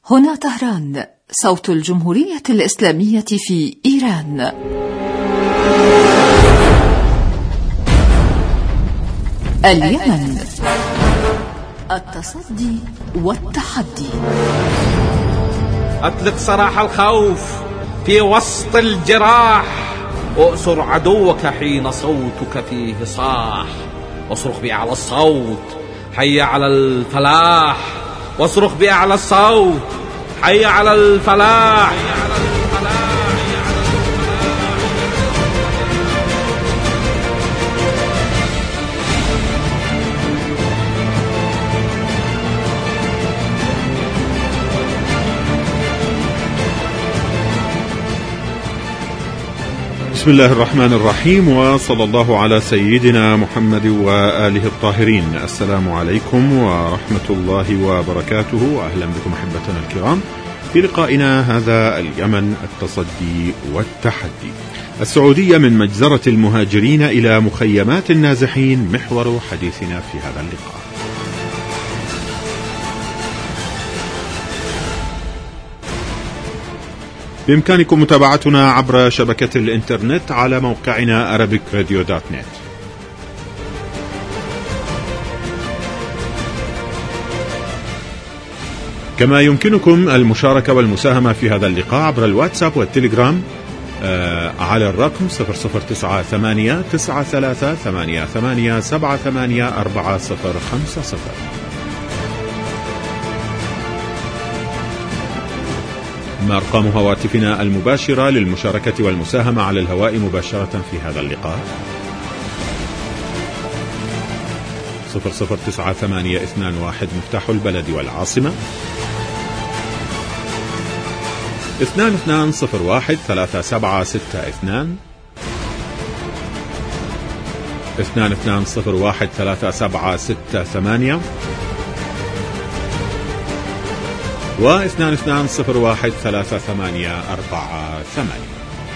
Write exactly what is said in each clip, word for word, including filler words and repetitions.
هنا طهران، صوت الجمهورية الإسلامية في إيران. اليمن، التصدي والتحدي. أطلق سراح الخوف في وسط الجراح، أؤسر عدوك حين صوتك فيه صاح، واصرخ بأعلى الصوت حي على الفلاح، واصرخ بأعلى الصوت حي على الفلاح. بسم الله الرحمن الرحيم، وصلى الله على سيدنا محمد وآله الطاهرين. السلام عليكم ورحمة الله وبركاته، وأهلا بكم أحبتنا الكرام في لقائنا هذا اليمن، التصدي والتحدي. السعودية من مجزرة المهاجرين إلى مخيمات النازحين محور حديثنا في هذا اللقاء. بإمكانكم متابعتنا عبر شبكة الإنترنت على موقعنا arabic radio dot net. كما يمكنكم المشاركة والمساهمة في هذا اللقاء عبر الواتساب والتليجرام آه على الرقم صفر صفر تسعة ثمانية تسعة ثلاثة ثمانية ثمانية سبعة ثمانية أربعة صفر خمسة صفر. ما أرقام هواتفنا المباشرة للمشاركة والمساهمة على الهواء مباشرة في هذا اللقاء: صفر صفر تسعة ثمانية اثنان واحد مفتاح البلد والعاصمة، اثنان اثنان صفر واحد ثلاثة سبعة ستة اثنان، اثنان اثنان صفر واحد ثلاثة سبعة ستة ثمانية، واثنان اثنان صفر واحد ثلاثة ثمانية أربعة ثمانية.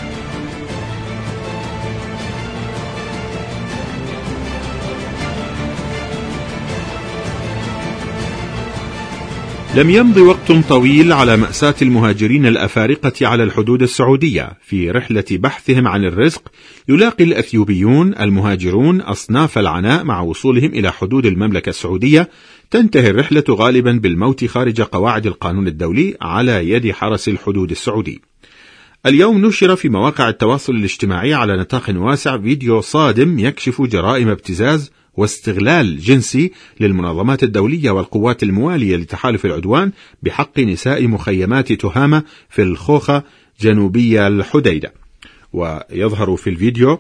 لم يمض وقت طويل على مأساة المهاجرين الأفارقة على الحدود السعودية. في رحلة بحثهم عن الرزق يلاقي الأثيوبيون المهاجرون أصناف العناء مع وصولهم إلى حدود المملكة السعودية. تنتهي الرحلة غالبا بالموت خارج قواعد القانون الدولي على يد حرس الحدود السعودي. اليوم نشر في مواقع التواصل الاجتماعي على نطاق واسع فيديو صادم يكشف جرائم ابتزاز واستغلال جنسي للمنظمات الدولية والقوات الموالية لتحالف العدوان بحق نساء مخيمات تهامة في الخوخة جنوبية الحديدة. ويظهر في الفيديو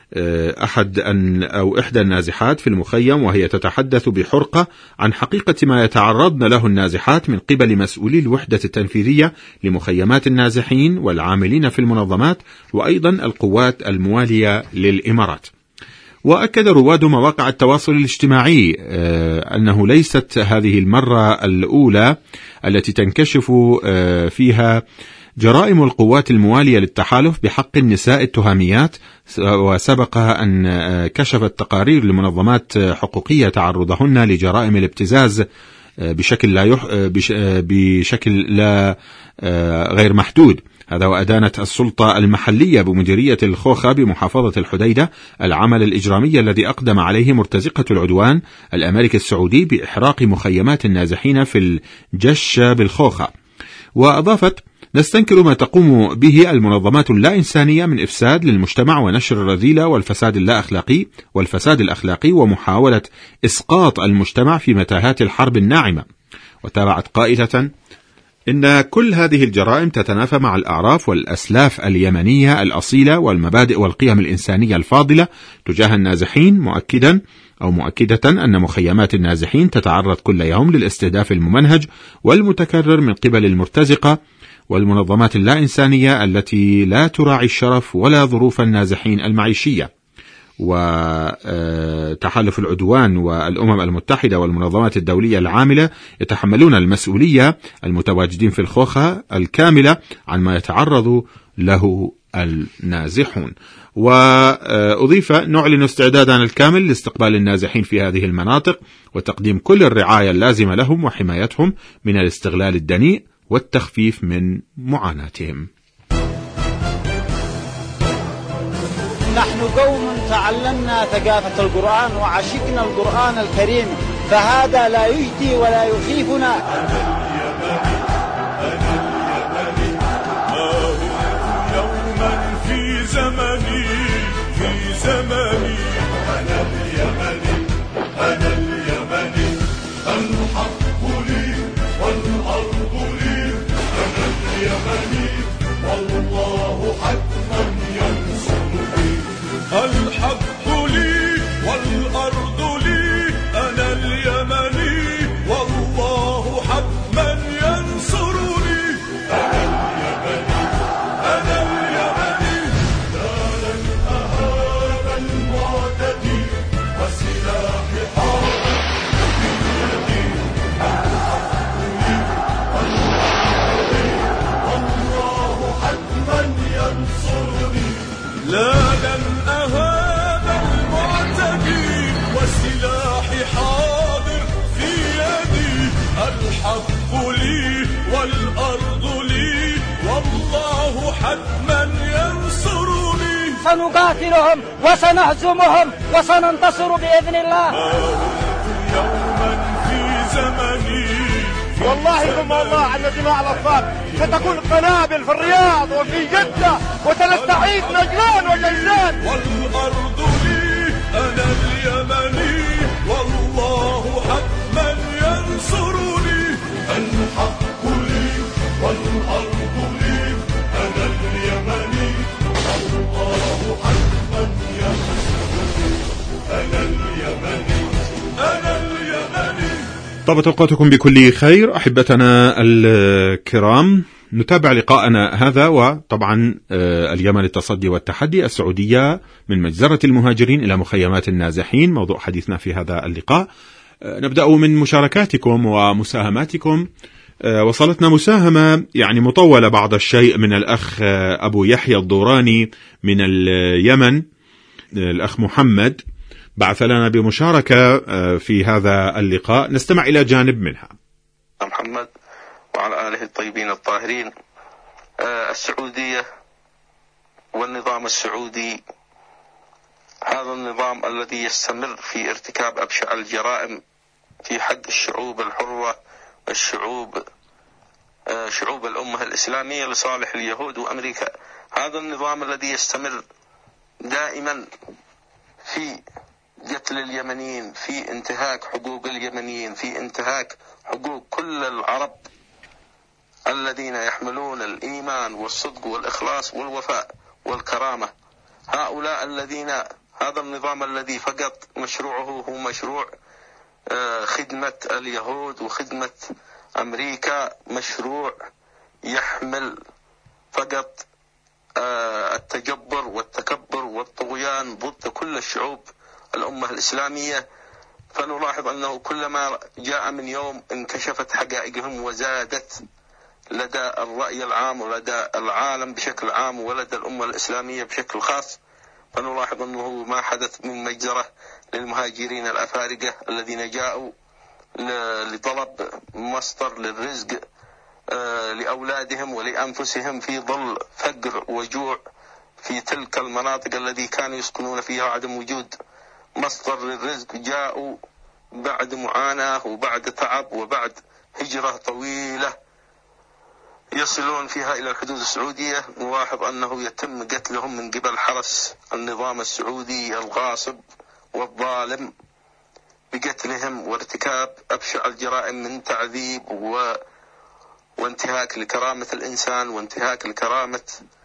أحد أن أو إحدى النازحات في المخيم وهي تتحدث بحرقة عن حقيقة ما يتعرضن له النازحات من قبل مسؤولي الوحدة التنفيذية لمخيمات النازحين والعاملين في المنظمات وأيضا القوات الموالية للإمارات. وأكد رواد مواقع التواصل الاجتماعي أنه ليست هذه المرة الأولى التي تنكشف فيها جرائم القوات الموالية للتحالف بحق النساء التهاميات، وسبق أن كشفت تقارير لمنظمات حقوقية تعرضهن لجرائم الابتزاز بشكل لا يح... بش... بشكل لا غير محدود. هذا وأدانت السلطة المحلية بمديرية الخوخة بمحافظة الحديدة العمل الإجرامي الذي أقدم عليه مرتزقة العدوان الأمريكي السعودي بإحراق مخيمات النازحين في الجش بالخوخة. وأضافت: نستنكر ما تقوم به المنظمات اللا إنسانية من إفساد للمجتمع ونشر الرذيلة والفساد اللا أخلاقي والفساد الأخلاقي ومحاولة إسقاط المجتمع في متاهات الحرب الناعمة. وتابعت قائلة: إن كل هذه الجرائم تتنافى مع الأعراف والأسلاف اليمنية الأصيلة والمبادئ والقيم الإنسانية الفاضلة تجاه النازحين، مؤكدا أو مؤكدة أن مخيمات النازحين تتعرض كل يوم للاستهداف الممنهج والمتكرر من قبل المرتزقة والمنظمات اللا إنسانية التي لا تراعي الشرف ولا ظروف النازحين المعيشية. وتحالف العدوان والأمم المتحدة والمنظمات الدولية العاملة يتحملون المسؤولية المتواجدين في الخوخة الكاملة عن ما يتعرض له النازحون. وأضيف: نعلن استعدادنا الكامل لاستقبال النازحين في هذه المناطق وتقديم كل الرعاية اللازمة لهم وحمايتهم من الاستغلال الدنيء والتخفيف من معاناتهم. نحن قوم تعلمنا ثقافة القرآن وعشقنا القرآن الكريم، فهذا لا يجدي ولا يخيفنا. يوما في زمني في زمني أنا اليمني أنا اليمني الحق لي والأرض لي أنا اليمني والله حتما ينصرني. الحق لي والأرض لي أنا اليمني والله حتما ينصرني. أنا اليمني أنا اليمني لا لن أهاب المعتدي وسلاحي حاضر في يدي. الحق لي والأرض لي والله حتما ينصرني. لا لن أهاب المعتدي وسلاحي حاضر في يدي. الحق لي والأرض لي والله حتما ينصرني. سنقاتلهم وسنهزمهم وسننتصر بإذن الله. يوما في زمني والله ثم الله الذي ما على الصاد ستكون قنابل في الرياض وفي جدة وتستعيد نجران وجيزان. والأرض لي أنا اليمني والله حتما ينصرني. الحق لي والأرض لي أنا اليمني والله حتما ينصرني. أنا اليمني أنا اليمني. طابت أوقاتكم بكل خير أحبتنا الكرام. نتابع لقاءنا هذا وطبعا اليمن التصدي والتحدي، السعودية من مجزرة المهاجرين إلى مخيمات النازحين، موضوع حديثنا في هذا اللقاء. نبدأ من مشاركاتكم ومساهماتكم. وصلتنا مساهمة يعني مطولة بعض الشيء من الأخ أبو يحيى الضوراني من اليمن. الأخ محمد بعث لنا بمشاركة في هذا اللقاء، نستمع إلى جانب منها. محمد وعلى آله الطيبين الطاهرين. السعودية والنظام السعودي هذا النظام الذي يستمر في ارتكاب أبشع الجرائم في حق الشعوب الحرة، الشعوب شعوب الأمة الإسلامية لصالح اليهود وأمريكا. هذا النظام الذي يستمر دائما في قتل اليمنيين، في انتهاك حقوق اليمنيين، في انتهاك حقوق كل العرب الذين يحملون الإيمان والصدق والإخلاص والوفاء والكرامة. هؤلاء الذين هذا النظام الذي فقط مشروعه هو مشروع خدمة اليهود وخدمة أمريكا، مشروع يحمل فقط التجبر والتكبر والطغيان ضد كل الشعوب الأمة الإسلامية. فنلاحظ أنه كلما جاء من يوم انكشفت حقائقهم وزادت لدى الرأي العام ولدى العالم بشكل عام ولدى الأمة الإسلامية بشكل خاص. فنلاحظ أنه ما حدث من مجزرة للمهاجرين الأفارقة الذين جاءوا لطلب مصدر للرزق لأولادهم ولأنفسهم في ظل فقر وجوع في تلك المناطق التي كانوا يسكنون فيها عدم وجود مصدر للرزق. جاءوا بعد معاناة وبعد تعب وبعد هجرة طويلة يصلون فيها إلى الحدود السعودية. نلاحظ أنه يتم قتلهم من قبل حرس النظام السعودي الغاصب والظالم بقتلهم وارتكاب أبشع الجرائم من تعذيب و... وانتهاك لكرامة الإنسان وانتهاك لكرامة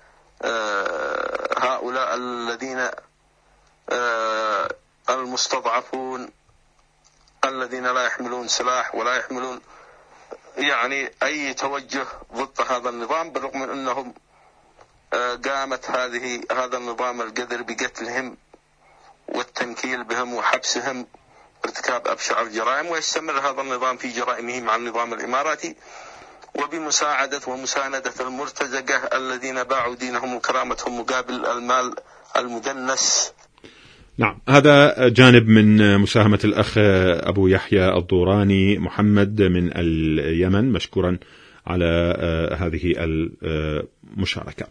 آه هؤلاء الذين آه المستضعفون الذين لا يحملون سلاح ولا يحملون يعني أي توجه ضد هذا النظام، بالرغم من أنهم آه قامت هذه هذا النظام القذر بقتلهم والتنكيل بهم وحبسهم ارتكاب أبشع الجرائم. ويستمر هذا النظام في جرائمه مع النظام الإماراتي وبمساعدة ومساندة المرتزقة الذين باعوا دينهم وكرامتهم مقابل المال المدنس. نعم، هذا جانب من مساهمة الأخ أبو يحيى الضوراني محمد من اليمن، مشكورا على هذه المشاركة.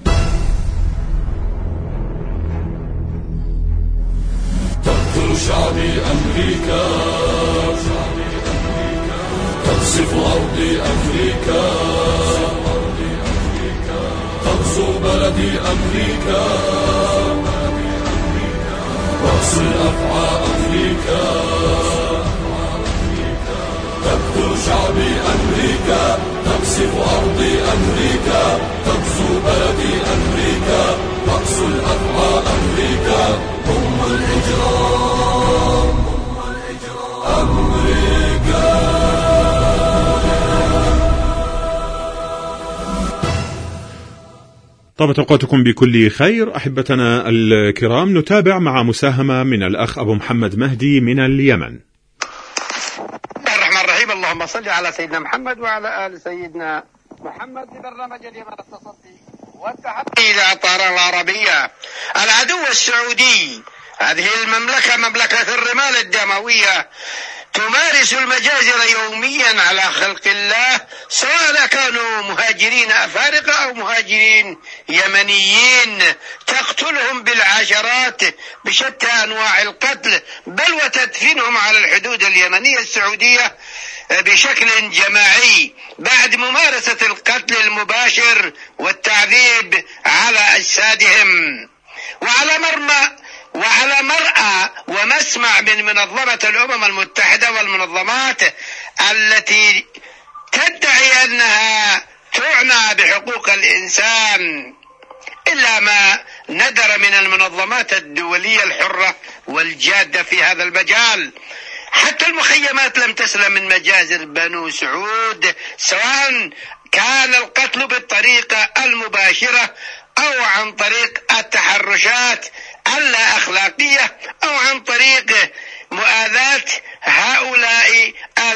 تقتل شعبي أمريكا، تقصف أرض أمريكا، تغزو بلدي أمريكا، رأس الأفعى أمريكا، تقتل شعبي أمريكا، تقصف أرض أمريكا، تغزو بلدي أمريكا، رأس الأفعى أمريكا، هم الإجرام أمريكا. طابت أوقاتكم بكل خير أحبتنا الكرام. نتابع مع مساهمة من الأخ أبو محمد مهدي من اليمن. الرحمن الرحيم. اللهم صل على سيدنا محمد وعلى آل سيدنا محمد. برنامج اليمن التصدي والتحدي إلى الطائرة العربية. العدو السعودي، هذه المملكة مملكة الرمال الدموية، تمارس المجازر يوميا على خلق الله، سواء كانوا مهاجرين أفارقة أو مهاجرين يمنيين، تقتلهم بالعشرات بشتى أنواع القتل، بل وتدفنهم على الحدود اليمنية السعودية بشكل جماعي بعد ممارسة القتل المباشر والتعذيب على أجسادهم. وعلى مرمى وعلى مرأى ومسمع من منظمة الأمم المتحدة والمنظمات التي تدعي أنها تعنى بحقوق الإنسان، إلا ما ندر من المنظمات الدولية الحرة والجادة في هذا المجال. حتى المخيمات لم تسلم من مجازر بنو سعود، سواء كان القتل بالطريقة المباشرة أو عن طريق التحرشات اللا أخلاقية أو عن طريق مؤاذاة هؤلاء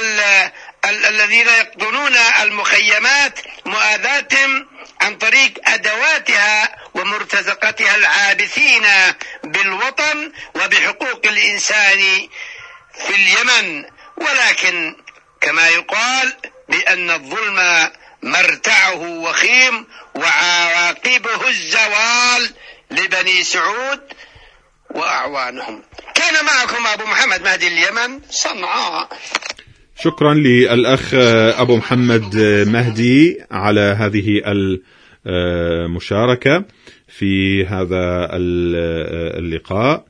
الذين يقطنون المخيمات، مؤاذاتهم عن طريق أدواتها ومرتزقتها العابثين بالوطن وبحقوق الإنسان في اليمن. ولكن كما يقال بأن الظلم مرتعه وخيم وعواقبه الزوال لبني سعود وأعوانهم. كان معكم أبو محمد مهدي اليمن، صنعاء. شكرا للأخ أبو محمد مهدي على هذه المشاركة في هذا اللقاء.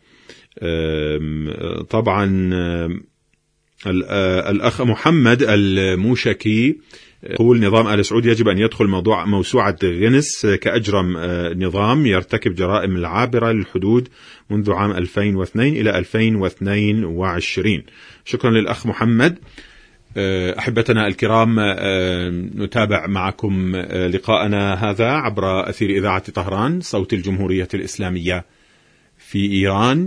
طبعا الأخ محمد الموشكي يقول نظام آل سعود يجب أن يدخل موضوع موسوعة غنس كأجرم نظام يرتكب جرائم العابرة للحدود منذ عام ألفين واثنين إلى ألفين واثنين وعشرين. شكرا للأخ محمد. أحبتنا الكرام، نتابع معكم لقاءنا هذا عبر أثير إذاعة طهران صوت الجمهورية الإسلامية في إيران،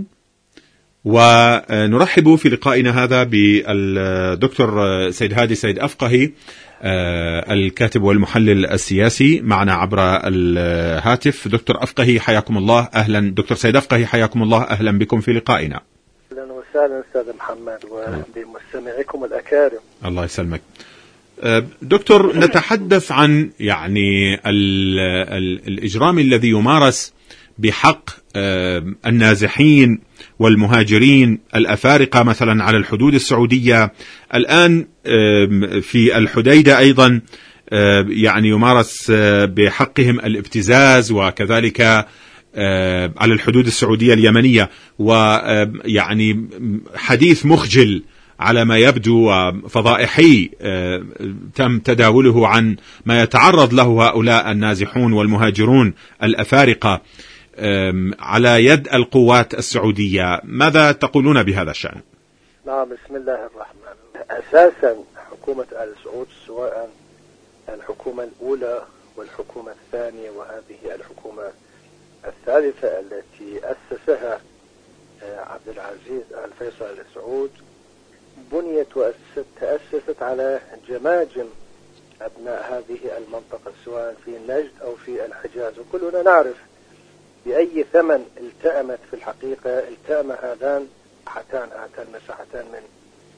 ونرحب في لقائنا هذا بالدكتور سيد هادي سيد أفقهي، الكاتب والمحلل السياسي، معنا عبر الهاتف. دكتور أفقهي حياكم الله. أهلا دكتور سيد أفقهي، حياكم الله، أهلا بكم في لقائنا. أهلا وسهلا أستاذ محمد وبمستمعيكم الأكارم. الله يسلمك. دكتور، نتحدث عن يعني ال ال الإجرام الذي يمارس بحق النازحين والمهاجرين الأفارقة مثلا على الحدود السعودية. الآن في الحديدة أيضا يعني يمارس بحقهم الابتزاز، وكذلك على الحدود السعودية اليمنية، ويعني حديث مخجل على ما يبدو فضائحي تم تداوله عن ما يتعرض له هؤلاء النازحون والمهاجرون الأفارقة على يد القوات السعودية. ماذا تقولون بهذا الشأن؟ نعم، بسم الله الرحمن الرحيم. أساسا حكومة آل سعود، سواء الحكومة الأولى والحكومة الثانية وهذه الحكومة الثالثة التي أسسها عبد العزيز آل فيصل آل سعود، بنيت وتأسست على جماجم أبناء هذه المنطقة سواء في نجد أو في الحجاز، وكلنا نعرف بأي ثمن التأمت في الحقيقة التأم هذان مساحتان هاتان مساحتان من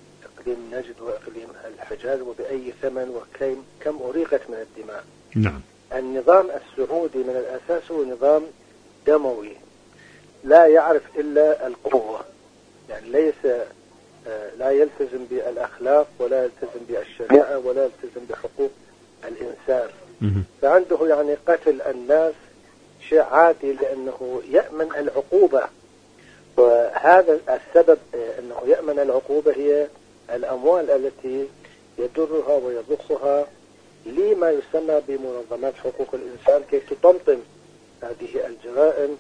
إقليم نجد وإقليم الحجاز وبأي ثمن وكم كم أريقت من الدماء. نعم. النظام السعودي من الأساس هو نظام دموي لا يعرف إلا القوة، يعني ليس لا يلتزم بالأخلاق ولا يلتزم بالشريعة ولا يلتزم بحقوق الإنسان. فعنده يعني قتل الناس شيء عادي لأنه يأمن العقوبة، وهذا السبب أنه يأمن العقوبة هي الأموال التي يدرها ويضخها لما يسمى بمنظمات حقوق الإنسان كي تطمطم هذه الجرائم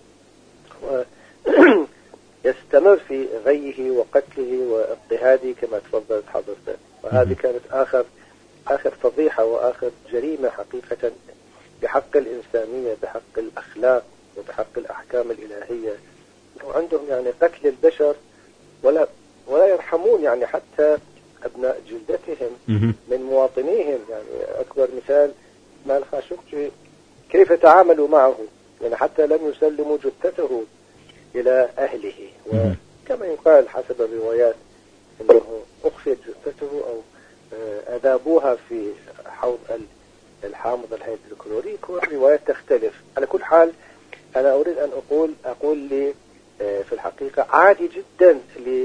ويستمر في غيه وقتله واضطهاده كما تفضلت حضرتك. وهذه كانت آخر آخر فضيحة وآخر جريمة حقيقة بحق الإنسانية، بحق الأخلاق وبحق الأحكام الإلهية. وعندهم يعني قتل البشر ولا ولا يرحمون يعني حتى أبناء جلدتهم من مواطنيهم. يعني أكبر مثال مال خاشقجي كيف تعاملوا معه، يعني حتى لم يسلموا جثته إلى أهله، وكما يقال حسب الروايات أنه أخفيت جثته أو أذابوها في حوض الحامض الهيدروكلوريك، والروايات تختلف. على كل حال أنا أريد أن أقول أقول لي في الحقيقة عادي جدا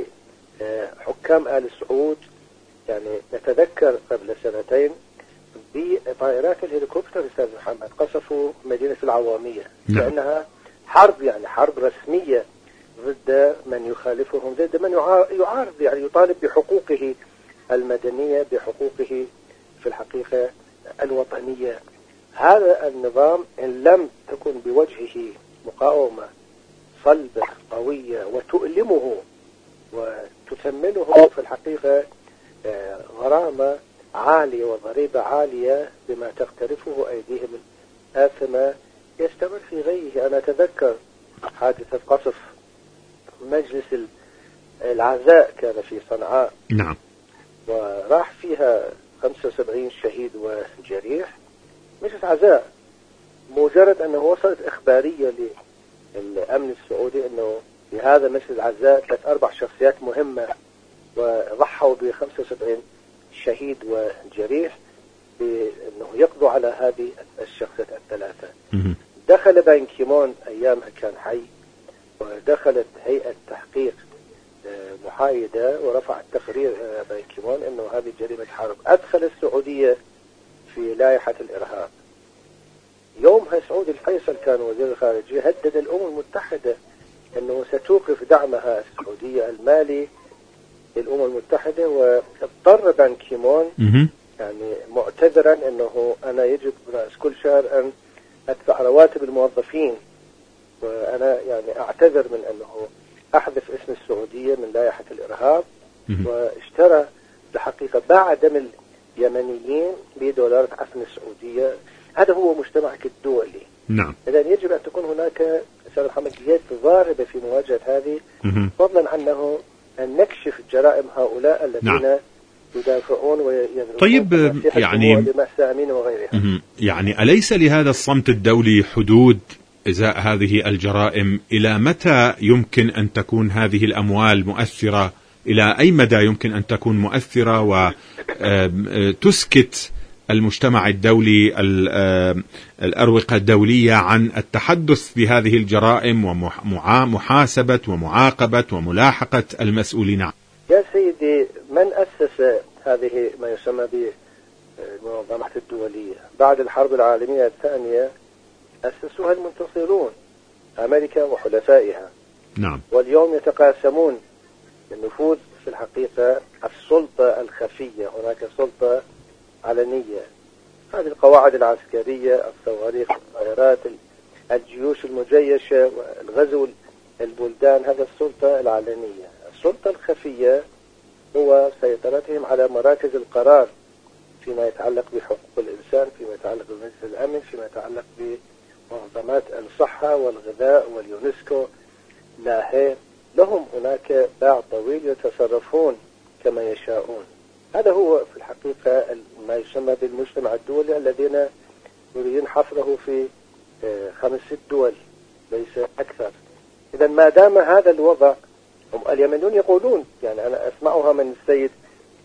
لحكام آل سعود. يعني نتذكر قبل سنتين بطائرات الهليكوبتر أستاذ محمد قصفوا مدينة العوامية لأنها حرب، يعني حرب رسمية ضد من يخالفهم، ضد من يعارض، يعني يطالب بحقوقه المدنية، بحقوقه في الحقيقة الوطنية. هذا النظام إن لم تكن بوجهه مقاومة صلبة قوية وتؤلمه وتثمنه في الحقيقة غرامة عالية وضريبة عالية بما تقترفه أيديهم الآثمة، يستمر في غيه. أنا أتذكر حادثة قصف مجلس العزاء كان في صنعاء. نعم. وراح فيها خمسة وسبعين شهيد وجريح. مجلس عزاء مجرد أنه وصلت إخبارية للأمن السعودي أنه في هذا مجلس العزاء ثلاث أربع شخصيات مهمة وضحوا ب خمسة وسبعين شهيد وجريح بأنه يقضوا على هذه الشخصيات الثلاثة. دخل بان كيمون أيامها كان حي، ودخلت هيئة تحقيق محايدة ورفعت تقرير بان كيمون أنه هذه جريمة حرب. أدخل السعودية في لائحة الإرهاب. يومها سعود الفيصل كان وزير الخارجية هدد الأمم المتحدة أنه ستوقف دعمها السعودية المالي للأمم المتحدة، واضطر بان كيمون يعني معتذرا أنه أنا يجب رأس كل شهر أن أدفع رواتب الموظفين، وأنا يعني أعتذر من أنه أحذف اسم السعودية من لائحة الإرهاب. واشترى الحقيقة باع دم اليمنيين بدولارات عفن السعودية. هذا هو مجتمعك الدولي. نعم. إذن يجب أن تكون هناك أستاذ محمد يد ضاربة في مواجهة هذه، فضلا عنه أن نكشف جرائم هؤلاء الذين نعم. يدافعون ويذرون. طيب يعني لمأساة أمين وغيرها. يعني أليس لهذا الصمت الدولي حدود إزاء هذه الجرائم؟ إلى متى يمكن أن تكون هذه الأموال مؤثرة؟ إلى أي مدى يمكن أن تكون مؤثرة وتسكت المجتمع الدولي الأروقة الدولية عن التحدث بهذه الجرائم ومحاسبة ومعاقبة وملاحقة المسؤولين؟ يا سيدي، من أسس هذه ما يسمى بالمنظمات الدولية بعد الحرب العالمية الثانية؟ أسسوها المنتصرون، أمريكا وحلفائها. نعم. واليوم يتقاسمون النفوذ في الحقيقة السلطة الخفية. هناك سلطة علنية، هذه القواعد العسكرية، الصواريخ، الطائرات، الجيوش المجيشة، والغزو البلدان، هذا السلطة العلنية. السلطة الخفية هو سيطرتهم على مراكز القرار فيما يتعلق بحقوق الإنسان، فيما يتعلق بمجلس الأمن، فيما يتعلق بمنظمات الصحة والغذاء واليونسكو. لا، لهم هناك باع طويل يتصرفون كما يشاءون. هذا هو في الحقيقة ما يسمى بالمجتمع الدولي الذين يريدون حصره في خمس ست دول ليس أكثر. إذا ما دام هذا الوضع، هم اليمنيون يقولون، يعني أنا أسمعها من السيد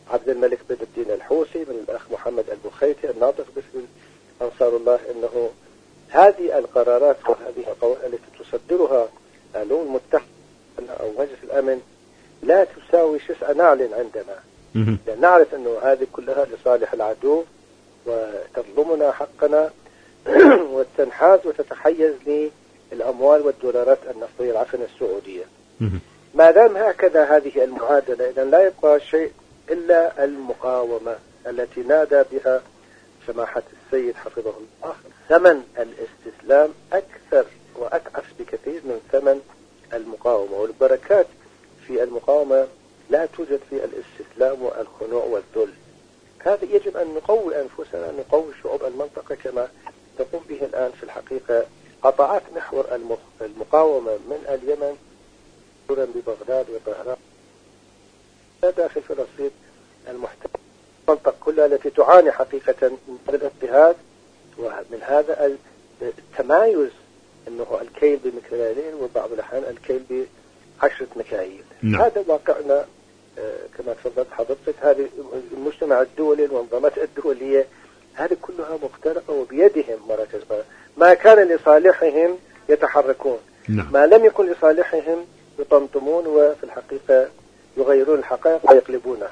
عبد الملك بدر الدين الحوثي، من الأخ محمد البخيتي الناطق باسم أنصار الله، أنه هذه القرارات وهذه القوانين التي تصدرها الأمم المتحدة أو مجلس الأمن لا تساوي شسع نعل عندنا، لأن نعرف أنه هذه كلها لصالح العدو وتظلمنا حقنا وتنحاز وتتحيز للأموال والدولارات النفطية العفن السعودية. ما دام هكذا هذه المعادلة، إذن لا يبقى شيء إلا المقاومة التي نادى بها سماحة السيد حفظه الله. ثمن الاستسلام أكثر وأتعس بكثير من ثمن المقاومة، والبركات في المقاومة لا توجد في الاستسلام والخنوع والذل. هذا يجب أن نقوي أنفسنا، نقوي شعوب المنطقة كما تقوم به الآن في الحقيقة قطعات محور المقاومة من اليمن ببغداد وطهران داخل فلسطين المحتلة، المنطقة كلها التي تعاني حقيقة من الاضطهاد ومن هذا التمايز، أنه الكيل بمكيالين وبعض الأحيان الكيل بعشرة مكاييل. نعم. هذا واقعنا كما تفضلت حضرتك. هذه المجتمع الدولي، المنظمات الدولية، هذه كلها مخترقة وبيدهم مراكز. ما كان لصالحهم يتحركون. نعم. ما لم يكن لصالحهم يطمطمون وفي الحقيقة يغيرون الحقائق ويقلبونها.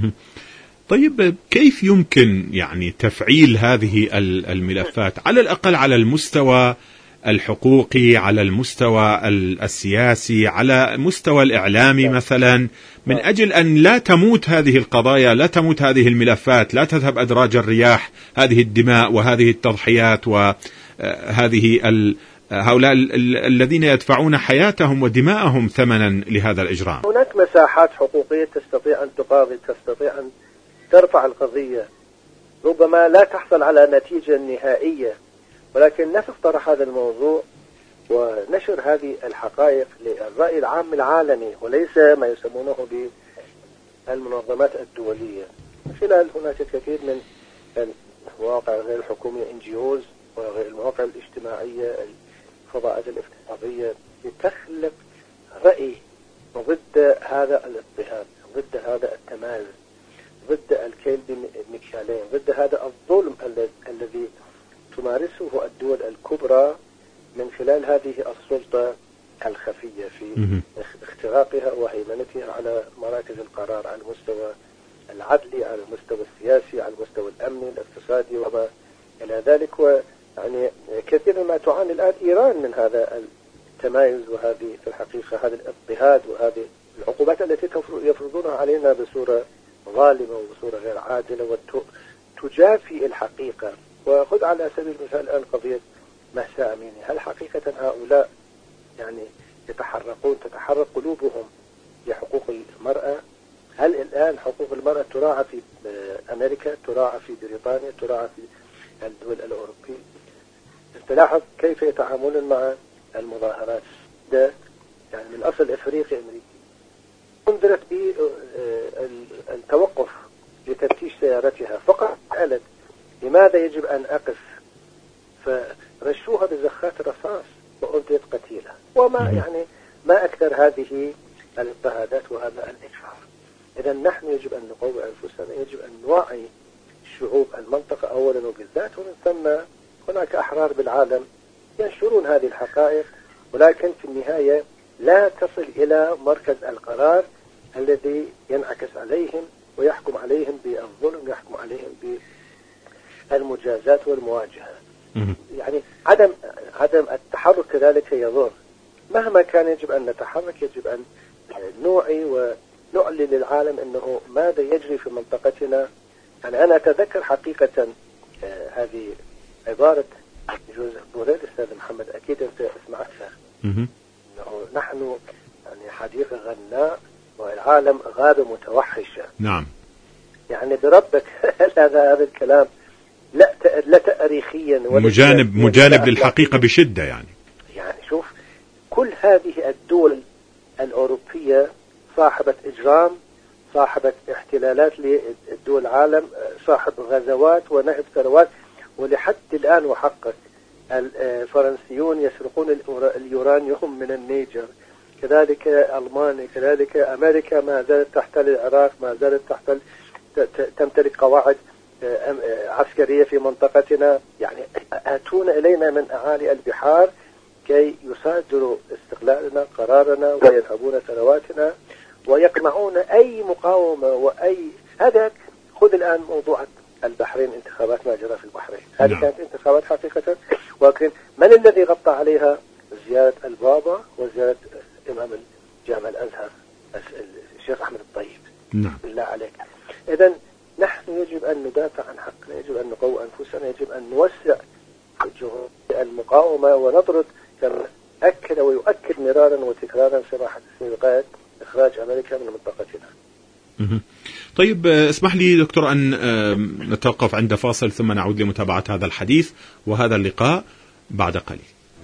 طيب كيف يمكن يعني تفعيل هذه الملفات على الأقل على المستوى الحقوقي، على المستوى السياسي، على المستوى الإعلامي مثلا، من أجل أن لا تموت هذه القضايا، لا تموت هذه الملفات، لا تذهب أدراج الرياح هذه الدماء وهذه التضحيات وهذه هؤلاء الذين يدفعون حياتهم ودماءهم ثمنا لهذا الإجرام؟ هناك مساحات حقوقية تستطيع أن تقاضي، تستطيع أن ترفع القضية، ربما لا تحصل على نتيجة نهائية، ولكن نفتح هذا الموضوع ونشر هذه الحقائق للرأي العام العالمي وليس ما يسمونه بالمنظمات الدولية. خلال هناك كثير من المواقع غير الحكومية إن جي أوز وغير المواقع الاجتماعية، الفضاءات الافتراضية، لتخلق رأي ضد هذا الاضطهاد، ضد هذا التمايز، ضد الكيل بمكيالين، ضد هذا الظلم الذي تمارسه الدول الكبرى من خلال هذه السلطة الخفية في اختراقها وهيمنتها على مراكز القرار، على المستوى العدلي، على المستوى السياسي، على المستوى الأمني الاقتصادي وما إلى ذلك. ويعني كثير ما تعاني الآن إيران من هذا التمايز وهذه في الحقيقة هذا الاضطهاد وهذه العقوبات التي يفرضونها علينا بصورة ظالمة وبصورة غير عادلة وتجافي الحقيقة. وخذ على سبيل المثال الآن قضية مهسا أميني، هل حقيقة هؤلاء يعني يتحرقون تتحرك قلوبهم لحقوق المرأة؟ هل الآن حقوق المرأة تراعى في أمريكا، تراعى في بريطانيا، تراعى في الدول الأوروبية؟ تلاحظ كيف يتعاملون مع المظاهرات. ده يعني من أصل إفريقي أمريكي انذرت به التوقف لتفتيش سيارتها، فقط قالت لماذا يجب أن أقف، فرشوها بزخات رصاص وألقيت قتيلة. وما يعني ما أكثر هذه الاضطهادات وهذا الإجحاف. إذا نحن يجب أن نقوي أنفسنا، يجب أن نوعي شعوب المنطقة أولا وبالذات، ومن ثم هناك أحرار بالعالم ينشرون هذه الحقائق، ولكن في النهاية لا تصل إلى مركز القرار الذي ينعكس عليهم ويحكم عليهم بالظلم، يحكم عليهم بالمجازات والمواجهة. يعني عدم عدم التحرك كذلك يضر. مهما كان يجب أن نتحرك، يجب أن نوعي ونعلن للعالم أنه ماذا يجري في منطقتنا. يعني أنا أتذكر حقيقة آه هذه عبارة جوزيف بوريل، أستاذ محمد أكيد أنت سمعتها، أنه نحن يعني حديقة غناء والعالم غابة متوحشة. نعم. يعني بربك هذا هذا الكلام لا لا تاريخيا ولا مجانب مجانب للحقيقة بشدة. يعني يعني شوف كل هذه الدول الأوروبية صاحبة إجرام، صاحبة احتلالات للدول العالم، صاحب غزوات ونهب ثروات، ولحد الآن وحقق الفرنسيون يسرقون اليورانيوم من النيجر، كذلك ألمانيا، كذلك أمريكا ما زالت تحتل العراق، ما زالت تحتل تمتلك قواعد عسكرية في منطقتنا. يعني آتون إلينا من أعالي البحار كي يصادروا استقلالنا قرارنا ويذهبون ثرواتنا ويقمعون أي مقاومة وأي هذا. خذ الآن موضوع البحرين، انتخابات ما جرى في البحرين، هذه نعم. كانت انتخابات حقيقة، ولكن من الذي غطى عليها؟ زيارة البابا وزيارة إمام الجامع الأزهر الشيخ أحمد الطيب. نعم. بالله عليك. إذن نحن يجب أن ندافع عن حقنا، يجب أن نقوي أنفسنا، يجب أن نوسع جهود المقاومة ونطرد كما أكد ويؤكد مرارا وتكرارا سماحة السيد إخراج أمريكا من منطقتنا. طيب اسمح لي دكتور أن نتوقف عند فاصل ثم نعود لمتابعة هذا الحديث وهذا اللقاء بعد قليل.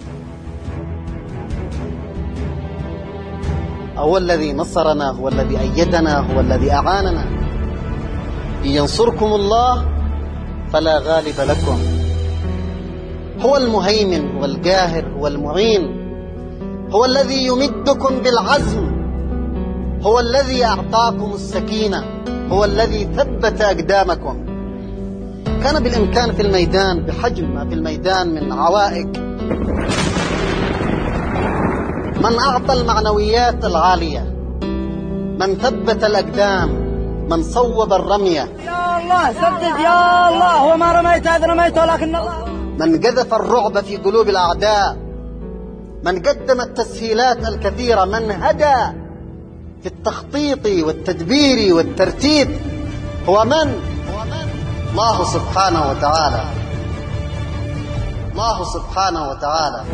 هو الذي نصرنا، هو الذي أيدنا، هو الذي أعاننا. إن ينصركم الله فلا غالب لكم. هو المهيمن والقاهر والمعين، هو الذي يمدكم بالعزم، هو الذي أعطاكم السكينة، هو الذي ثبت أقدامكم. كان بالإمكان في الميدان بحجم ما في الميدان من عوائق، من أعطى المعنويات العالية، من ثبت الأقدام، من صوب الرمية. يا الله سدد يا الله، وما رميت هذا رميت ولكن الله. من قذف الرعب في قلوب الأعداء، من قدم التسهيلات الكثيرة، من هدى في التخطيط والتدبير والترتيب. هو من؟ هو من؟ الله سبحانه وتعالى. الله سبحانه وتعالى.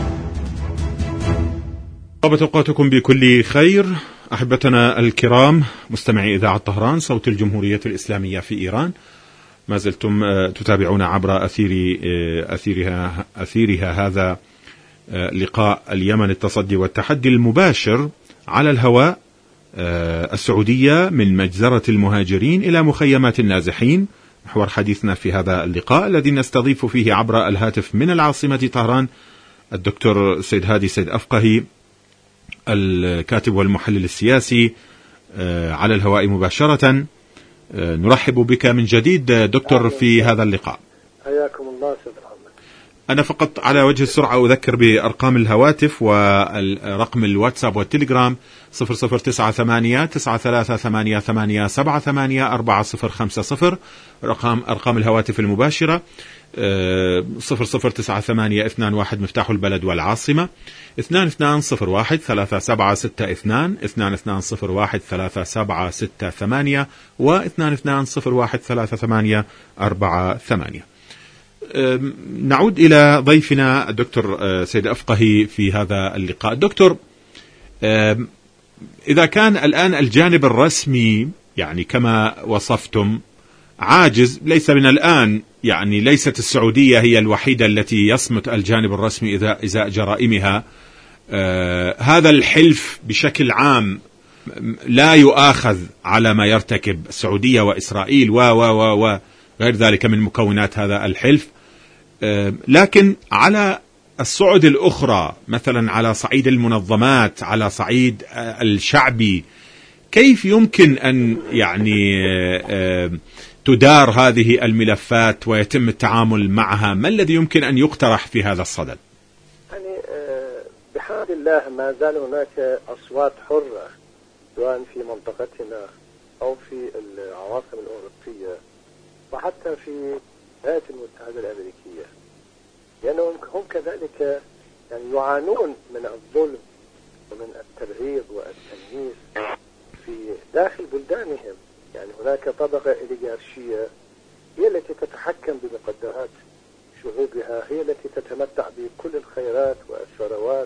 طابت أوقاتكم بكل خير أحبتنا الكرام مستمعي إذاعة طهران صوت الجمهورية الإسلامية في إيران. ما زلتم تتابعون عبر أثير أثيرها أثيرها هذا لقاء اليمن التصدي والتحدي المباشر على الهواء، السعودية من مجزرة المهاجرين إلى مخيمات النازحين. محور حديثنا في هذا اللقاء الذي نستضيف فيه عبر الهاتف من العاصمة طهران الدكتور سيد هادي سيد أفقهي، الكاتب والمحلل السياسي، على الهواء مباشرة. نرحب بك من جديد دكتور في هذا اللقاء. حياكم الله سيد محمد. أنا فقط على وجه السرعة أذكر بأرقام الهواتف ورقم الواتساب والتليجرام صفر صفر تسعة ثمانية تسعة ثلاثة ثمانية ثمانية سبعة ثمانية أربعة صفر خمسة صفر. رقم أرقام الهواتف المباشرة صفر صفر تسعة ثمانية اثنان واحد مفتاح البلد والعاصمة، اثنان اثنان صفر واحد ثلاثة سبعة ستة اثنان، اثنان اثنان صفر واحد ثلاثة سبعة ستة ثمانية، واثنان اثنان صفر واحد ثلاثة ثمانية أربعة ثمانية. نعود إلى ضيفنا الدكتور سيد أفقهي في هذا اللقاء. دكتور، إذا كان الآن الجانب الرسمي يعني كما وصفتم عاجز، ليس من الآن يعني ليست السعودية هي الوحيدة التي يصمت الجانب الرسمي إذا إزاء جرائمها، آه هذا الحلف بشكل عام لا يؤاخذ على ما يرتكب السعودية وإسرائيل و و و و غير ذلك من مكونات هذا الحلف، آه لكن على الصعد الأخرى مثلا على صعيد المنظمات، على صعيد آه الشعبي، كيف يمكن أن يعني آه تدار هذه الملفات ويتم التعامل معها؟ ما الذي يمكن أن يقترح في هذا الصدد؟ يعني بحمد الله ما زال هناك أصوات حرة سواء في منطقتنا أو في العواصم الأوروبية وحتى في الولايات المتحدة الأمريكية، لأنهم هم كذلك يعني يعانون من الظلم ومن التبعيض والتمييز في داخل بلدانهم. يعني هناك طبقة إليغارشية هي التي تتحكم بمقدرات شعوبها، هي التي تتمتع بكل الخيرات والثروات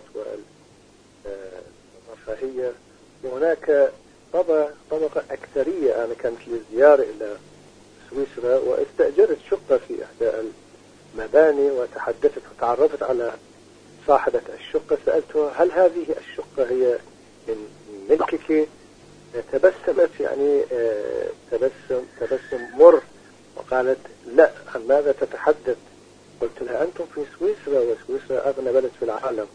والرفاهية، وهناك طبقة أكثرية. أنا كانت لي زيارة إلى سويسرا واستأجرت شقة في إحدى المباني وتحدثت وتعرفت على صاحبة الشقة، سألتها هل هذه الشقة هي من ملكك؟ تبسمت يعني تبسم تبسم مر وقالت لا، عن ماذا تتحدث؟ قلت لها أنتم في سويسرا وسويسرا أغنى بلد في العالم.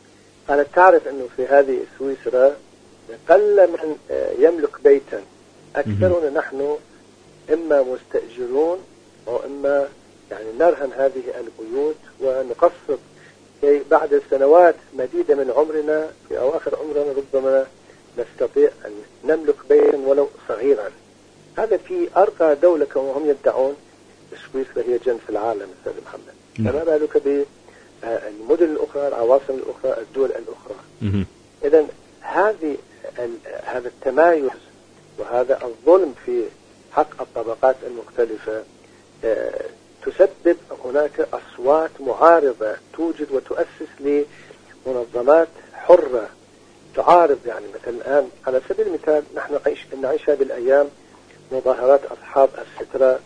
قالت تعرف أنه في هذه سويسرا قل من يملك بيتا أكثرنا نحن إما مستأجرون أو إما يعني نرهن هذه البيوت ونقصد كي بعد سنوات مديدة من عمرنا في أواخر عمرنا ربما نستطيع أن نملك بيتا ولو صغيرا. هذا في أرقى دولة كما هم يدعون سويسرا هي جنة العالم أستاذ محمد، فما بالك بالمدن الأخرى، العواصم الأخرى، الدول الأخرى. إذن هذه هذا التمايز وهذا الظلم في حق الطبقات المختلفة تسبب هناك أصوات معارضة توجد وتؤسس لمنظمات حرة تعارض. يعني مثلا الآن على سبيل المثال نحن نعيش نعيش هذه الأيام مظاهرات أصحاب السترات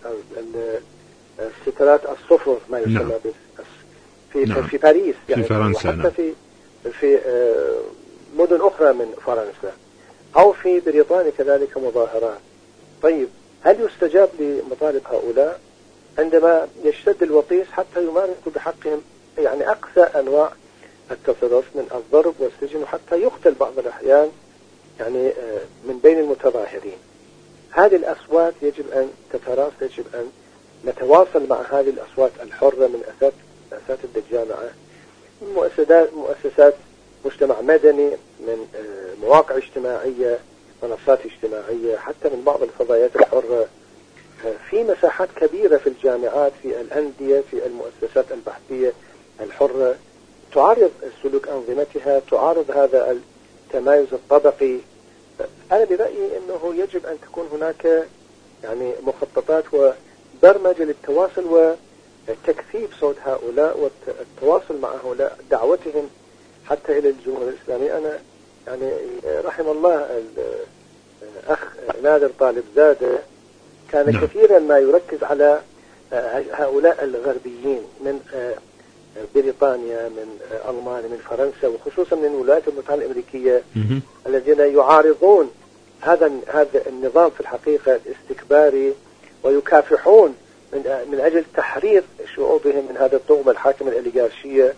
السترات الصفر ما يسمى نعم. في نعم. في باريس يعني في فرنسا وحتى نعم. في في مدن أخرى من فرنسا أو في بريطانيا كذلك مظاهرات. طيب هل يستجاب لمطالب هؤلاء عندما يشتد الوطيس حتى يمارسوا بحقهم يعني أقصى أنواع التصرف من الضرب والسجن وحتى يقتل بعض الأحيان يعني من بين المتظاهرين؟ هذه الأصوات يجب أن تتراص، يجب أن نتواصل مع هذه الأصوات الحرة من أساتذة الجامعة، من مؤسسات مؤسسات مجتمع مدني، من مواقع اجتماعية، منصات اجتماعية، حتى من بعض الفضائيات الحرة، في مساحات كبيرة في الجامعات، في الأندية، في المؤسسات البحثية الحرة، تعارض سلوك أنظمتها، تعارض هذا التمايز الطبقي. أنا برأيي أنه يجب أن تكون هناك يعني مخططات وبرمجة للتواصل وتكثيف صوت هؤلاء والتواصل مع هؤلاء، دعوتهم حتى إلى الجمهورية الإسلامية. أنا يعني رحم الله الأخ نادر طالب زادة كان نعم. كثيرا ما يركز على هؤلاء الغربيين من بريطانيا، من ألمانيا، من فرنسا، وخصوصا من الولايات المتحدة الأمريكية م- الذين يعارضون هذا هذا النظام في الحقيقة الاستكباري ويكافحون من من أجل تحرير شعوبهم من هذا الطغمة الحاكمة الأوليغارشية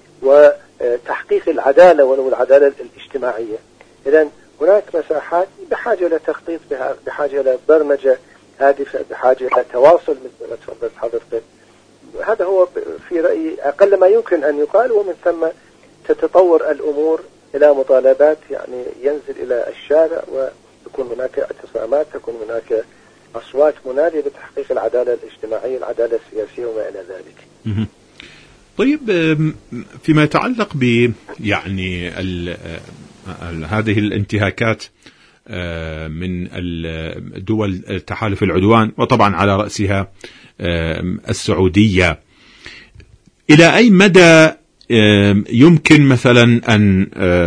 وتحقيق العدالة ولو العدالة الاجتماعية. إذن هناك مساحات بحاجة إلى تخطيط، بحاجة إلى برمجة هادفة، بحاجة إلى تواصل مثل ما تفضلت حضرتك. هذا هو في رأيي أقل ما يمكن أن يقال، ومن ثم تتطور الأمور إلى مطالبات يعني ينزل إلى الشارع ويكون هناك اعتصامات، تكون هناك أصوات منادية بتحقيق العدالة الاجتماعية، العدالة السياسية وما إلى ذلك. طيب فيما يتعلق ب يعني ال ال هذه الانتهاكات من الدول تحالف العدوان وطبعا على رأسها السعودية، إلى أي مدى يمكن مثلا أن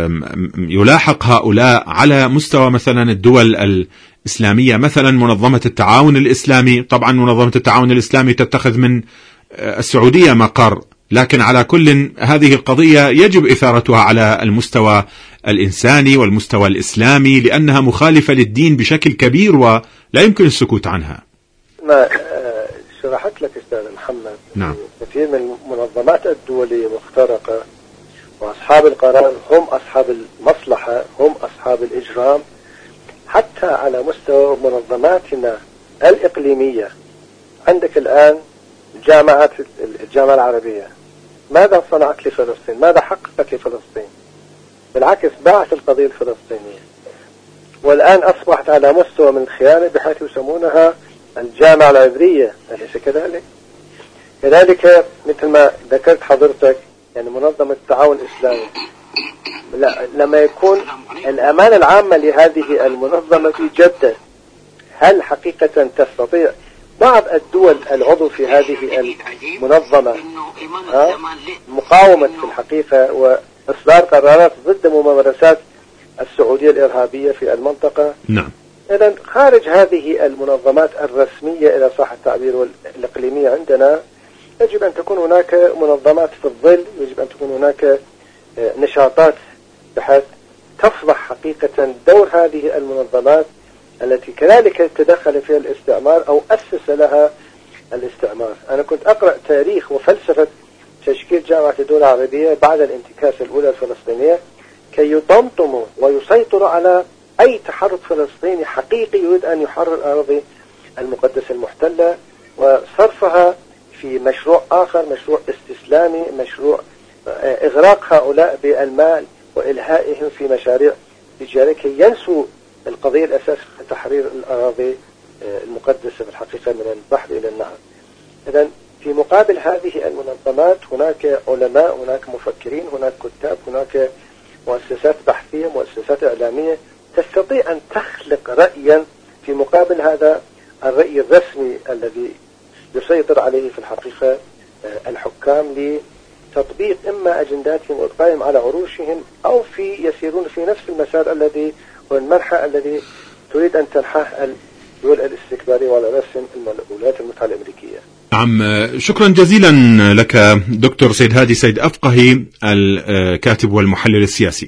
يلاحق هؤلاء على مستوى مثلا الدول الإسلامية، مثلا منظمة التعاون الإسلامي؟ طبعا منظمة التعاون الإسلامي تتخذ من السعودية مقر، لكن على كل هذه القضية يجب إثارتها على المستوى الإنساني والمستوى الإسلامي، لأنها مخالفة للدين بشكل كبير ولا يمكن السكوت عنها. ما شرحت لك أستاذ محمد. نعم. كثير من المنظمات الدولية مخترقة، وأصحاب القرار هم أصحاب المصلحة، هم أصحاب الإجرام. حتى على مستوى منظماتنا الإقليمية، عندك الآن جامعات الجامعة العربية، ماذا صنعت لفلسطين؟ ماذا حققت لفلسطين؟ بالعكس باعت القضية الفلسطينية، والآن أصبحت على مستوى من الخيانة بحيث يسمونها الجامعة العبرية، أليس كذلك؟ كذلك مثل ما ذكرت حضرتك يعني منظمة التعاون الإسلامي، لما يكون الأمانة العامة لهذه المنظمة في جدة، هل حقيقة تستطيع بعض الدول العضو في هذه المنظمة مقاومة في الحقيقة وإصدار قرارات ضد ممارسات السعودية الإرهابية في المنطقة؟ نعم. إذن خارج هذه المنظمات الرسمية إلى صح التعبير والإقليمية عندنا، يجب أن تكون هناك منظمات في الظل، يجب أن تكون هناك نشاطات بحيث تفضح حقيقة دور هذه المنظمات التي كذلك تدخل فيها الاستعمار أو أسس لها الاستعمار. أنا كنت أقرأ تاريخ وفلسفة تشكيل جامعة الدول العربية بعد الانتكاسة الأولى الفلسطينية كي يطمطموا ويسيطروا على أي تحرك فلسطيني حقيقي يريد أن يحرر الأراضي المقدسة المحتلة وصرفها في مشروع آخر، مشروع استسلامي، مشروع إغراق هؤلاء بالمال وإلهائهم في مشاريع تجارية كي ينسوا القضية الأساسية في تحرير الأراضي المقدسة في الحقيقة من البحر إلى النهر. إذن في مقابل هذه المنظمات هناك علماء، هناك مفكرين، هناك كتاب، هناك مؤسسات بحثية، مؤسسات إعلامية تستطيع أن تخلق رأيا في مقابل هذا الرأي الرسمي الذي يسيطر عليه في الحقيقة الحكام لتطبيق إما أجنداتهم والقائم على عروشهم أو في يسيرون في نفس المسار الذي هو المنحى الذي تريد أن تنحاه الدول الاستكبارية وعلى رأسهم الولايات المتحدة الأمريكية. نعم، شكرا جزيلا لك دكتور سيد هادي سيد أفقهي الكاتب والمحلل السياسي.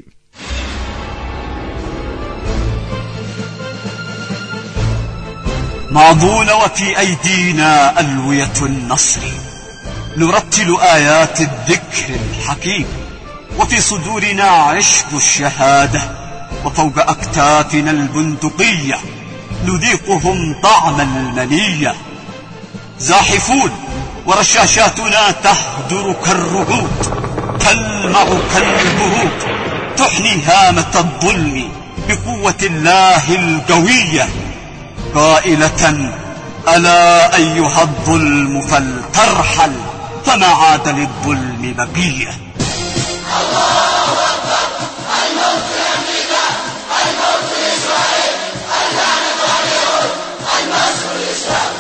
ماضون وفي أيدينا ألوية النصر، نرتل آيات الذكر الحكيم، وفي صدورنا عشق الشهادة، وفوق أكتافنا البندقية نذيقهم طعم المنية. زاحفون ورشاشاتنا تهدر كالرعود، تلمع كالبرود، تحني هامة الظلم بقوة الله القوية، قائلة: ألا أيها الظلم فلترحل، فما عاد للظلم بقية. الله أكبر، الموت لأمريكا، الموت لإسرائيل، اللعنة عليهم، النصر للإسلام.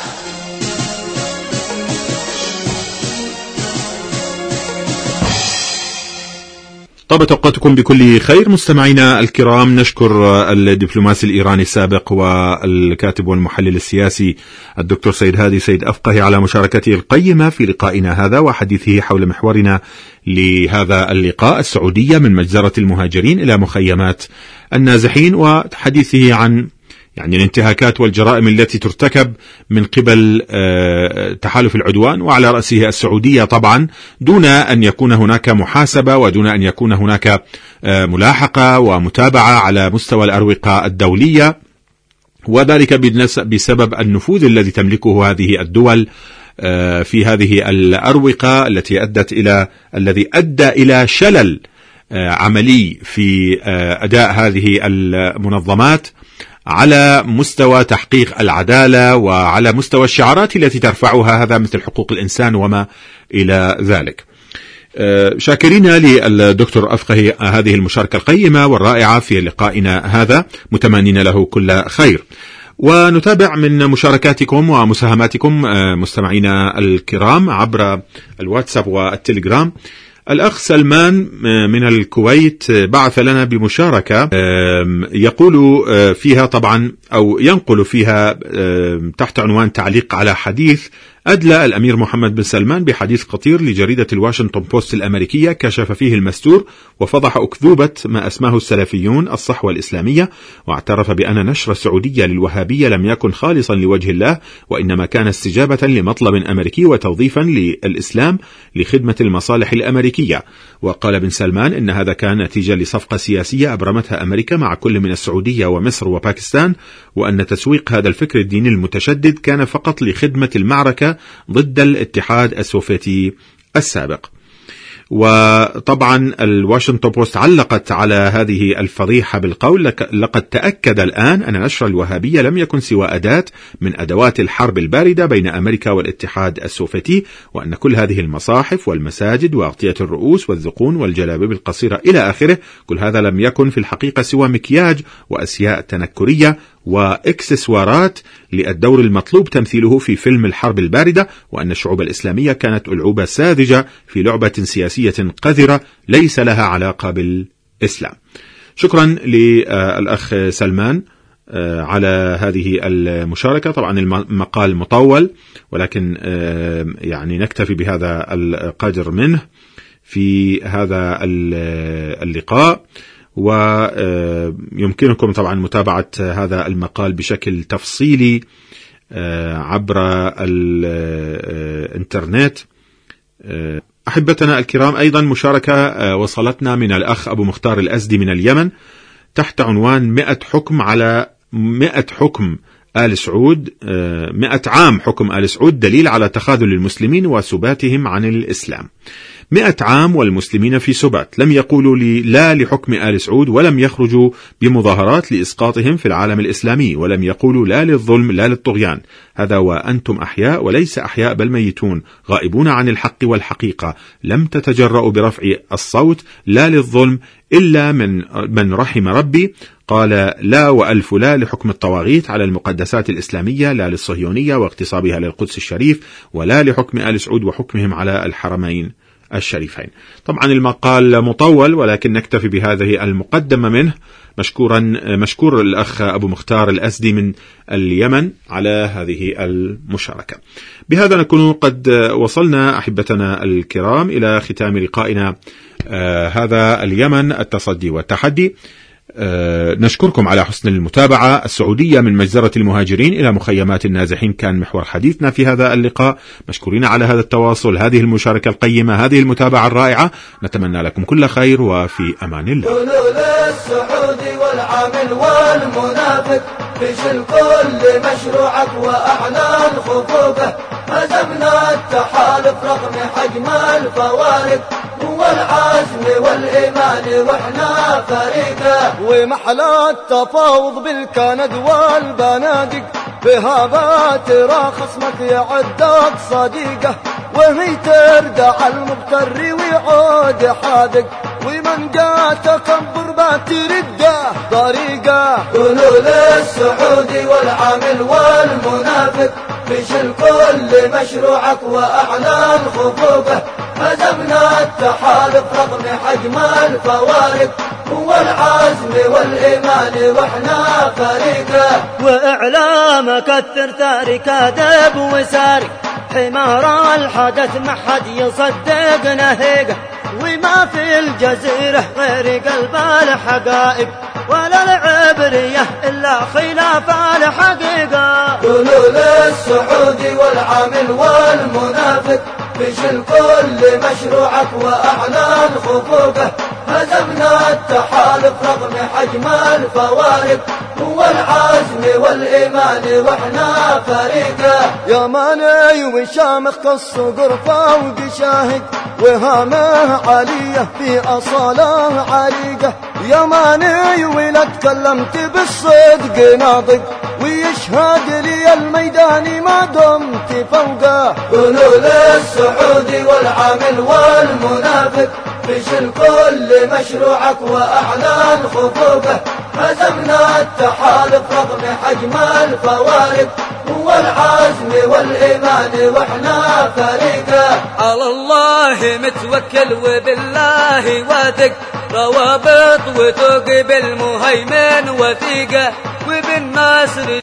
طابت أوقاتكم بكل خير مستمعينا الكرام. نشكر الدبلوماسي الإيراني السابق والكاتب والمحلل السياسي الدكتور سيد هادي سيد أفقهي على مشاركته القيمة في لقائنا هذا وحديثه حول محورنا لهذا اللقاء: السعودية من مجزرة المهاجرين إلى مخيمات النازحين، وحديثه عن يعني الانتهاكات والجرائم التي ترتكب من قبل تحالف العدوان وعلى رأسه السعودية طبعا، دون أن يكون هناك محاسبة ودون أن يكون هناك ملاحقة ومتابعة على مستوى الأروقة الدولية، وذلك بسبب النفوذ الذي تملكه هذه الدول في هذه الأروقة التي أدت إلى الذي أدى إلى شلل عملي في أداء هذه المنظمات على مستوى تحقيق العدالة وعلى مستوى الشعارات التي ترفعها، هذا مثل حقوق الإنسان وما إلى ذلك. شاكرين للدكتور أفقهي هذه المشاركة القيمة والرائعة في لقائنا هذا، متمنين له كل خير. ونتابع من مشاركاتكم ومساهماتكم مستمعينا الكرام عبر الواتساب والتليجرام. الأخ سلمان من الكويت بعث لنا بمشاركة يقول فيها طبعا أو ينقل فيها تحت عنوان تعليق على حديث أدلى الأمير محمد بن سلمان بحديث خطير لجريدة الواشنطن بوست الأمريكية كشف فيه المستور وفضح أكذوبة ما أسماه السلفيون الصحوة الإسلامية، واعترف بأن نشر السعودية للوهابية لم يكن خالصا لوجه الله، وإنما كان استجابة لمطلب أمريكي وتوظيفا للإسلام لخدمة المصالح الأمريكية. وقال بن سلمان إن هذا كان نتيجة لصفقة سياسية أبرمتها أمريكا مع كل من السعودية ومصر وباكستان، وأن تسويق هذا الفكر الديني المتشدد كان فقط لخدمة المعركة ضد الاتحاد السوفيتي السابق. وطبعا الواشنطن بوست علقت على هذه الفضيحة بالقول: لقد تأكد الآن أن نشر الوهابية لم يكن سوى أداة من أدوات الحرب الباردة بين أمريكا والاتحاد السوفيتي، وأن كل هذه المصاحف والمساجد وأغطية الرؤوس والذقون والجلابيب القصيرة إلى آخره، كل هذا لم يكن في الحقيقة سوى مكياج وأسياء تنكرية وإكسسوارات للدور المطلوب تمثيله في فيلم الحرب الباردة، وأن الشعوب الإسلامية كانت ألعوبة ساذجة في لعبة سياسية قذرة ليس لها علاقة بالإسلام. شكرا للأخ سلمان على هذه المشاركة. طبعا المقال مطول ولكن يعني نكتفي بهذا القدر منه في هذا اللقاء، ويمكنكم طبعا متابعة هذا المقال بشكل تفصيلي عبر الانترنت. أحبتنا الكرام، أيضا مشاركة وصلتنا من الأخ أبو مختار الأزدي من اليمن، تحت عنوان مئة حكم على مئة حكم آل سعود، مئة عام حكم آل سعود دليل على تخاذل المسلمين وسباتهم عن الإسلام. مئة عام والمسلمين في سبات، لم يقولوا لي لا لحكم آل سعود، ولم يخرجوا بمظاهرات لإسقاطهم في العالم الإسلامي، ولم يقولوا لا للظلم لا للطغيان. هذا وأنتم أحياء وليس أحياء بل ميتون، غائبون عن الحق والحقيقة. لم تتجرؤوا برفع الصوت لا للظلم إلا من من رحم ربي. قال لا وألف لا لحكم الطواغيت على المقدسات الإسلامية، لا للصهيونية واغتصابها للقدس الشريف، ولا لحكم آل سعود وحكمهم على الحرمين الشريفين. طبعا المقال مطول ولكن نكتفي بهذه المقدمة منه. مشكورا مشكور الأخ أبو مختار الأسدي من اليمن على هذه المشاركة. بهذا نكون قد وصلنا أحبتنا الكرام إلى ختام لقائنا آه هذا اليمن التصدي والتحدي. أه نشكركم على حسن المتابعة. السعودية من مجزرة المهاجرين إلى مخيمات النازحين كان محور حديثنا في هذا اللقاء. مشكورين على هذا التواصل، هذه المشاركة القيمة، هذه المتابعة الرائعة. نتمنى لكم كل خير وفي أمان الله. السعودي والعامل والمنافق فشل كل مشروعك وأعلان خفوقه، هزمنا التحالف رغم حجم الفوارق والعزم والإيمان وإحنا فريقه، ومحلى التفاوض بالكند والبنادق بهذا ترى خصمك يعدك صديقه، وهي تردع المغتر ويعود حاذق، ومن جاء تكبر بترده طريقه. قولوا للسعودي والعامل والمنافق فشل كل مشروعك وأعلان خفوقه، هزمنا التحالف رغم حجم الفوارق والعزم والإيمان وإحنا فريقه، وإعلام كثر تارك دب وسارق، حمار الحدث ما حد يصدق نهيقه، وما في الجزيرة غير قلب الحقائق، ولا العبرية إلا خلاف الحقيقة. قولوا للسعودي والعامل والمنافق فشل كل مشروعك وأعلان خفوقه، هزمنا التحالف رغم حجم الفوارق والعزم والإيمان وإحنا فريقه، يا ماني وشامخ كالصقر فوق شاهق، وهامه عالية في أصاله عريقة، يا ماني ولا تكلمت بالصدق ناطق، ويشهد لي الميدان ما دمت فوقه. قولوا للسعودي والعامل والمنافق فشل كل مشروعك وأعلان خفوقه، هزمنا التحالف رغم حجم الفوارق والعزم والإيمان وإحنا فريقه، على الله متوكل وبالله واثق، روابط وثوق بالمهيمن وثيقه، وبالناصر